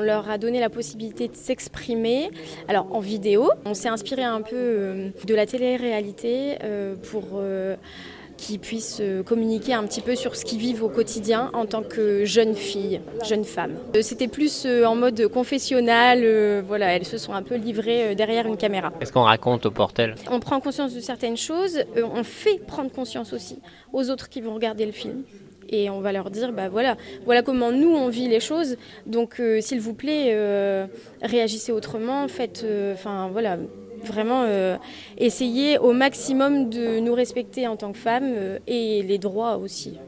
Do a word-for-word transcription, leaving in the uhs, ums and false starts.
leur a donné la possibilité de s'exprimer, alors en vidéo. On s'est inspiré un peu euh, de la télé-réalité euh, pour euh, qu'ils puissent communiquer un petit peu sur ce qu'ils vivent au quotidien en tant que jeunes filles, jeunes femmes. C'était plus en mode confessionnal, voilà, elles se sont un peu livrées derrière une caméra. Qu'est-ce qu'on raconte au Portel ? On prend conscience de certaines choses, on fait prendre conscience aussi aux autres qui vont regarder le film. Et on va leur dire, bah voilà, voilà comment nous on vit les choses. Donc euh, s'il vous plaît, euh, réagissez autrement, faites, enfin euh, voilà. Vraiment euh, essayer au maximum de nous respecter en tant que femmes euh, et les droits aussi.